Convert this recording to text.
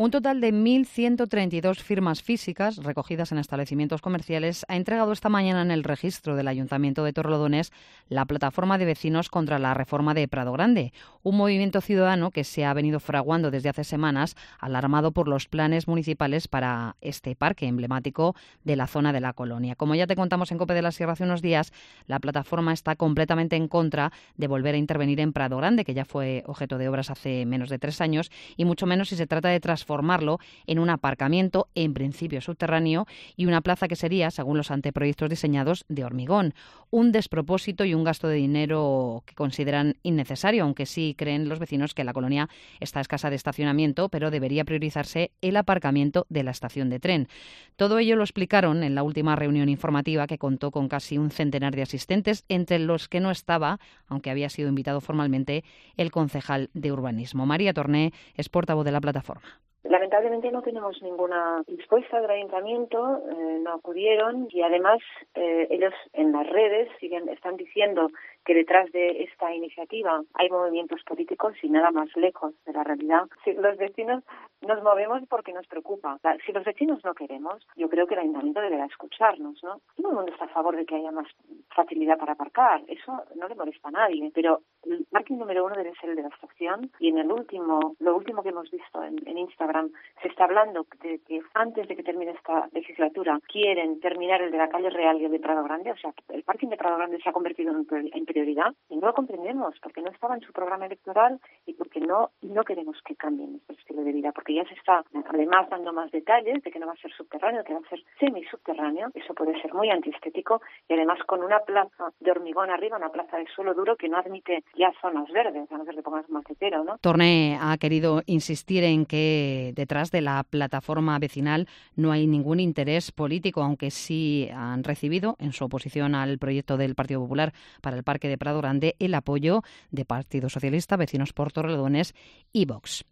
Un total de 1.132 firmas físicas recogidas en establecimientos comerciales ha entregado esta mañana en el registro del Ayuntamiento de Torrelodones la plataforma de vecinos contra la reforma de Prado Grande, un movimiento ciudadano que se ha venido fraguando desde hace semanas, alarmado por los planes municipales para este parque emblemático de la zona de la Colonia. Como ya te contamos en COPE de la Sierra hace unos días, la plataforma está completamente en contra de volver a intervenir en Prado Grande, que ya fue objeto de obras hace menos de 3 años, y mucho menos si se trata de transformarlo en un aparcamiento, en principio subterráneo, y una plaza que sería, según los anteproyectos diseñados, de hormigón. Un despropósito y un gasto de dinero que consideran innecesario, aunque sí creen los vecinos que la colonia está escasa de estacionamiento, pero debería priorizarse el aparcamiento de la estación de tren. Todo ello lo explicaron en la última reunión informativa, que contó con casi un centenar de asistentes, entre los que no estaba, aunque había sido invitado formalmente, el concejal de urbanismo. María Torné es portavoz de la plataforma. Lamentablemente no tenemos ninguna respuesta del ayuntamiento, no acudieron y además ellos en las redes están diciendo que detrás de esta iniciativa hay movimientos políticos y nada más lejos de la realidad. Si los vecinos nos movemos porque nos preocupa. Si los vecinos no queremos, yo creo que el ayuntamiento deberá escucharnos, ¿no? Todo el mundo está a favor de que haya más facilidad para aparcar, eso no le molesta a nadie, pero el parking número 1 debe ser el de la estación y en lo último que hemos visto en Instagram se está hablando de que antes de que termine esta legislatura quieren terminar el de la calle Real y el de Prado Grande, o sea, el parking de Prado Grande se ha convertido en prioridad y no lo comprendemos porque no estaba en su programa electoral y porque no queremos que cambien nuestro estilo de vida, porque ya se está además dando más detalles de que no va a ser subterráneo, que va a ser semisubterráneo. Eso puede ser muy antiestético y además con una plaza de hormigón arriba, una plaza de suelo duro que no admite ya zonas verdes, a no ser que le pongas un macetero, ¿no? Torné ha querido insistir en que detrás de la plataforma vecinal no hay ningún interés político, aunque sí han recibido en su oposición al proyecto del Partido Popular para el Parque de Prado Grande el apoyo de Partido Socialista, Vecinos por Torrelodones y Vox.